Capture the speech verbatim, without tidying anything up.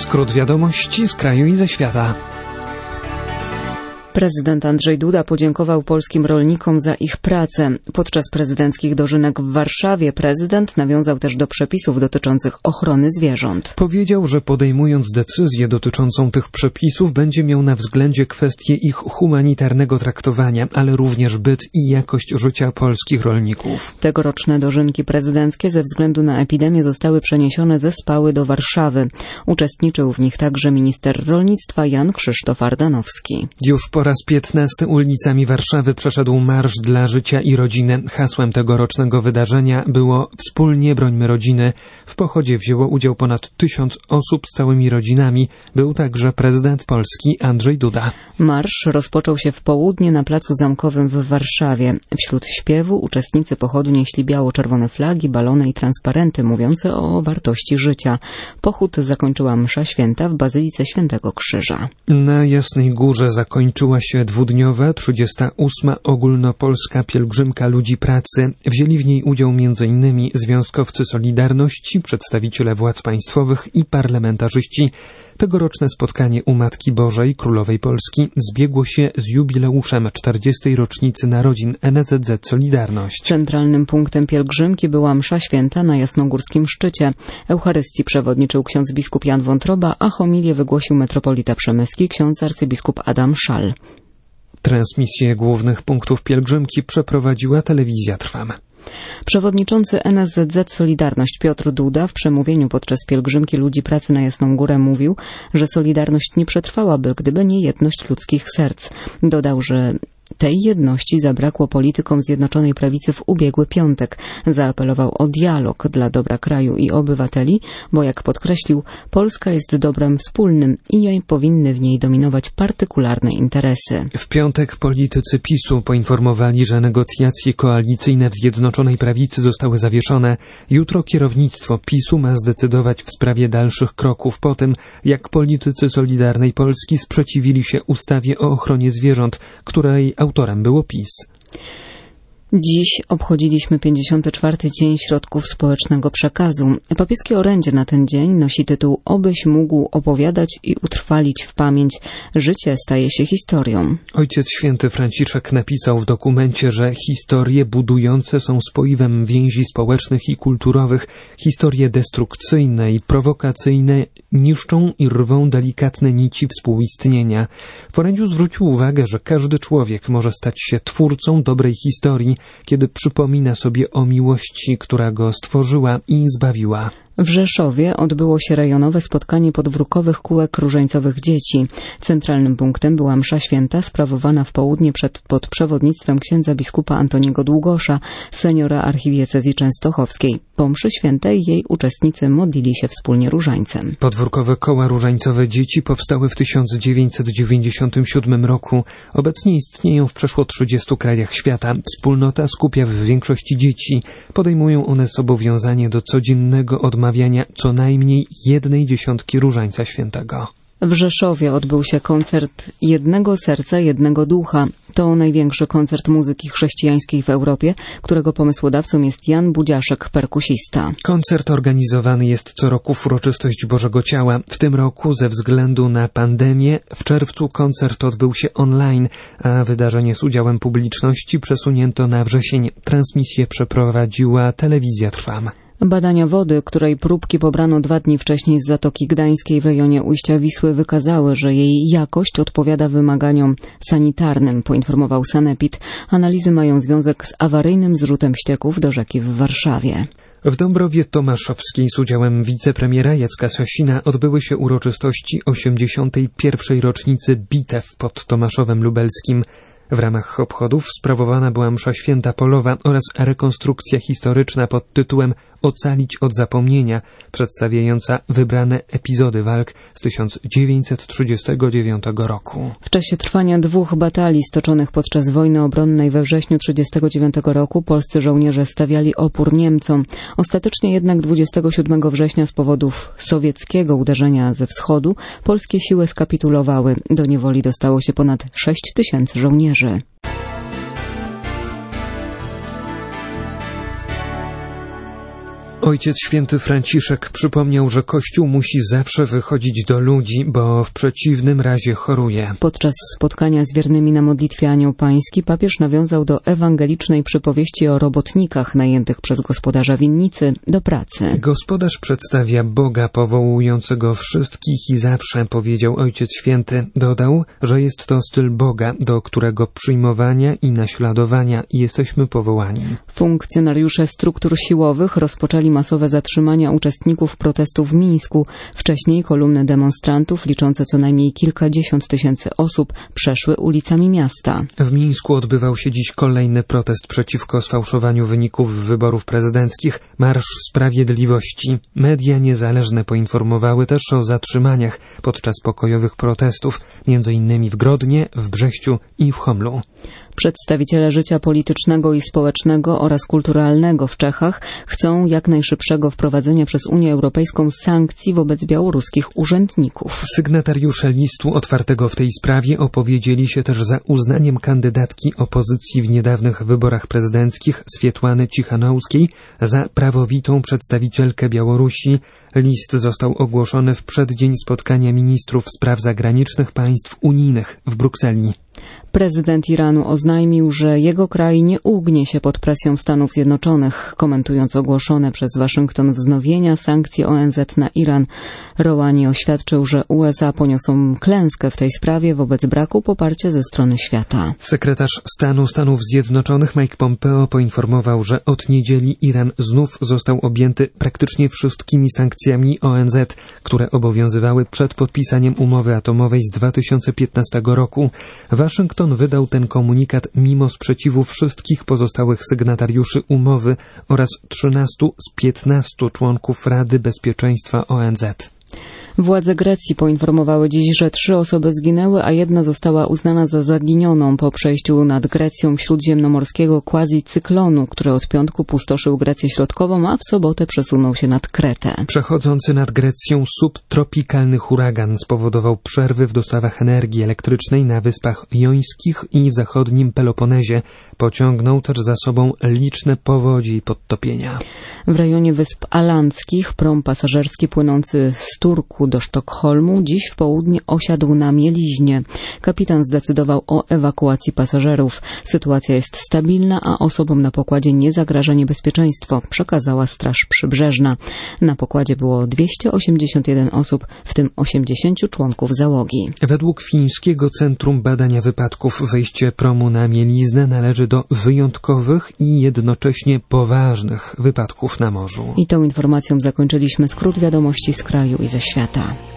Skrót wiadomości z kraju i ze świata. Prezydent Andrzej Duda podziękował polskim rolnikom za ich pracę. Podczas prezydenckich dożynek w Warszawie prezydent nawiązał też do przepisów dotyczących ochrony zwierząt. Powiedział, że podejmując decyzję dotyczącą tych przepisów będzie miał na względzie kwestie ich humanitarnego traktowania, ale również byt i jakość życia polskich rolników. Tegoroczne dożynki prezydenckie ze względu na epidemię zostały przeniesione ze Spały do Warszawy. Uczestniczył w nich także minister rolnictwa Jan Krzysztof Ardanowski. Już po raz piętnasty ulicami Warszawy przeszedł Marsz dla Życia i Rodziny. Hasłem tegorocznego wydarzenia było Wspólnie brońmy rodziny. W pochodzie wzięło udział ponad tysiąc osób z całymi rodzinami. Był także prezydent Polski Andrzej Duda. Marsz rozpoczął się w południe na Placu Zamkowym w Warszawie. Wśród śpiewu uczestnicy pochodu nieśli biało-czerwone flagi, balony i transparenty mówiące o wartości życia. Pochód zakończyła msza święta w Bazylice Świętego Krzyża. Na Jasnej Górze zakończyła się dwudniowa, trzydziesta ósma ogólnopolska pielgrzymka ludzi pracy. Wzięli w niej udział między innymi związkowcy Solidarności, przedstawiciele władz państwowych i parlamentarzyści. Tegoroczne spotkanie u Matki Bożej, Królowej Polski, zbiegło się z jubileuszem czterdziestej rocznicy narodzin N S Z Z Solidarność. Centralnym punktem pielgrzymki była msza święta na Jasnogórskim Szczycie. Eucharystii przewodniczył ksiądz biskup Jan Wątroba, a homilię wygłosił metropolita przemyski ksiądz arcybiskup Adam Szal. Transmisję głównych punktów pielgrzymki przeprowadziła telewizja Trwam. Przewodniczący N S Z Z Solidarność Piotr Duda w przemówieniu podczas pielgrzymki ludzi pracy na Jasną Górę mówił, że Solidarność nie przetrwałaby, gdyby nie jedność ludzkich serc. Dodał, że tej jedności zabrakło politykom Zjednoczonej Prawicy w ubiegły piątek. Zaapelował o dialog dla dobra kraju i obywateli, bo jak podkreślił, Polska jest dobrem wspólnym i nie powinny w niej dominować partykularne interesy. W piątek politycy PiSu poinformowali, że negocjacje koalicyjne w Zjednoczonej Prawicy zostały zawieszone. Jutro kierownictwo PiSu ma zdecydować w sprawie dalszych kroków po tym, jak politycy Solidarnej Polski sprzeciwili się ustawie o ochronie zwierząt, której autorem było PiS. Dziś obchodziliśmy pięćdziesiąty czwarty Dzień Środków Społecznego Przekazu. Papieskie orędzie na ten dzień nosi tytuł Obyś mógł opowiadać i utrwalić w pamięć. Życie staje się historią. Ojciec Święty Franciszek napisał w dokumencie, że historie budujące są spoiwem więzi społecznych i kulturowych. Historie destrukcyjne i prowokacyjne niszczą i rwą delikatne nici współistnienia. W orędziu zwrócił uwagę, że każdy człowiek może stać się twórcą dobrej historii, kiedy przypomina sobie o miłości, która go stworzyła i zbawiła. W Rzeszowie odbyło się rejonowe spotkanie podwórkowych kółek różańcowych dzieci. Centralnym punktem była msza święta sprawowana w południe przed, pod przewodnictwem księdza biskupa Antoniego Długosza, seniora archidiecezji częstochowskiej. Po mszy świętej jej uczestnicy modlili się wspólnie różańcem. Podwórkowe koła różańcowe dzieci powstały w tysiąc dziewięćset dziewięćdziesiątym siódmym roku. Obecnie istnieją w przeszło trzydziestu krajach świata. Wspólnota skupia w większości dzieci. Podejmują one zobowiązanie do codziennego odmawiania co najmniej jednej dziesiątki różańca świętego. W Rzeszowie odbył się koncert Jednego Serca, Jednego Ducha. To największy koncert muzyki chrześcijańskiej w Europie, którego pomysłodawcą jest Jan Budziaszek, perkusista. Koncert organizowany jest co roku w uroczystość Bożego Ciała. W tym roku ze względu na pandemię w czerwcu koncert odbył się online, a wydarzenie z udziałem publiczności przesunięto na wrzesień. Transmisję przeprowadziła telewizja Trwam. Badania wody, której próbki pobrano dwa dni wcześniej z Zatoki Gdańskiej w rejonie ujścia Wisły, wykazały, że jej jakość odpowiada wymaganiom sanitarnym, poinformował Sanepid. Analizy mają związek z awaryjnym zrzutem ścieków do rzeki w Warszawie. W Dąbrowie Tomaszowskiej z udziałem wicepremiera Jacka Sasina odbyły się uroczystości osiemdziesiątej pierwszej rocznicy bitew pod Tomaszowem Lubelskim. W ramach obchodów sprawowana była msza święta polowa oraz rekonstrukcja historyczna pod tytułem Ocalić od zapomnienia, przedstawiająca wybrane epizody walk z tysiąc dziewięćset trzydziestego dziewiątego roku. W czasie trwania dwóch batalii stoczonych podczas wojny obronnej we wrześniu tysiąc dziewięćset trzydziestego dziewiątego roku polscy żołnierze stawiali opór Niemcom. Ostatecznie jednak dwudziestego siódmego września z powodów sowieckiego uderzenia ze wschodu polskie siły skapitulowały. Do niewoli dostało się ponad sześć tysięcy żołnierzy. Ojciec Święty Franciszek przypomniał, że Kościół musi zawsze wychodzić do ludzi, bo w przeciwnym razie choruje. Podczas spotkania z wiernymi na modlitwie Anioł Pański papież nawiązał do ewangelicznej przypowieści o robotnikach najętych przez gospodarza winnicy do pracy. Gospodarz przedstawia Boga powołującego wszystkich i zawsze, powiedział Ojciec Święty. Dodał, że jest to styl Boga, do którego przyjmowania i naśladowania jesteśmy powołani. Funkcjonariusze struktur siłowych rozpoczęli masowe zatrzymania uczestników protestu w Mińsku. Wcześniej kolumny demonstrantów liczące co najmniej kilkadziesiąt tysięcy osób przeszły ulicami miasta. W Mińsku odbywał się dziś kolejny protest przeciwko sfałszowaniu wyników wyborów prezydenckich, Marsz Sprawiedliwości. Media niezależne poinformowały też o zatrzymaniach podczas pokojowych protestów, między innymi w Grodnie, w Brześciu i w Homlu. Przedstawiciele życia politycznego i społecznego oraz kulturalnego w Czechach chcą jak najszybszego wprowadzenia przez Unię Europejską sankcji wobec białoruskich urzędników. Sygnatariusze listu otwartego w tej sprawie opowiedzieli się też za uznaniem kandydatki opozycji w niedawnych wyborach prezydenckich Swietłany Cichanouskiej za prawowitą przedstawicielkę Białorusi. List został ogłoszony w przeddzień spotkania ministrów spraw zagranicznych państw unijnych w Brukseli. Prezydent Iranu oznajmił, że jego kraj nie ugnie się pod presją Stanów Zjednoczonych. Komentując ogłoszone przez Waszyngton wznowienia sankcji O N Z na Iran, Rouhani oświadczył, że U S A poniosą klęskę w tej sprawie wobec braku poparcia ze strony świata. Sekretarz stanu Stanów Zjednoczonych Mike Pompeo poinformował, że od niedzieli Iran znów został objęty praktycznie wszystkimi sankcjami O N Z, które obowiązywały przed podpisaniem umowy atomowej z dwa tysiące piętnastego roku. Waszyngton wydał ten komunikat mimo sprzeciwu wszystkich pozostałych sygnatariuszy umowy oraz trzynastu z piętnastu członków Rady Bezpieczeństwa O N Z. Władze Grecji poinformowały dziś, że trzy osoby zginęły, a jedna została uznana za zaginioną po przejściu nad Grecją śródziemnomorskiego quasi-cyklonu, który od piątku pustoszył Grecję Środkową, a w sobotę przesunął się nad Kretę. Przechodzący nad Grecją subtropikalny huragan spowodował przerwy w dostawach energii elektrycznej na wyspach Jońskich i w zachodnim Peloponezie. Pociągnął też za sobą liczne powodzie i podtopienia. W rejonie Wysp Alandzkich prom pasażerski płynący z Turku do Sztokholmu dziś w południe osiadł na mieliźnie. Kapitan zdecydował o ewakuacji pasażerów. Sytuacja jest stabilna, a osobom na pokładzie nie zagraża niebezpieczeństwo, przekazała Straż Przybrzeżna. Na pokładzie było dwieście osiemdziesiąt jeden osób, w tym osiemdziesięciu członków załogi. Według Fińskiego Centrum Badania Wypadków wejście promu na mieliznę należy do wyjątkowych i jednocześnie poważnych wypadków na morzu. I tą informacją zakończyliśmy skrót wiadomości z kraju i ze świata.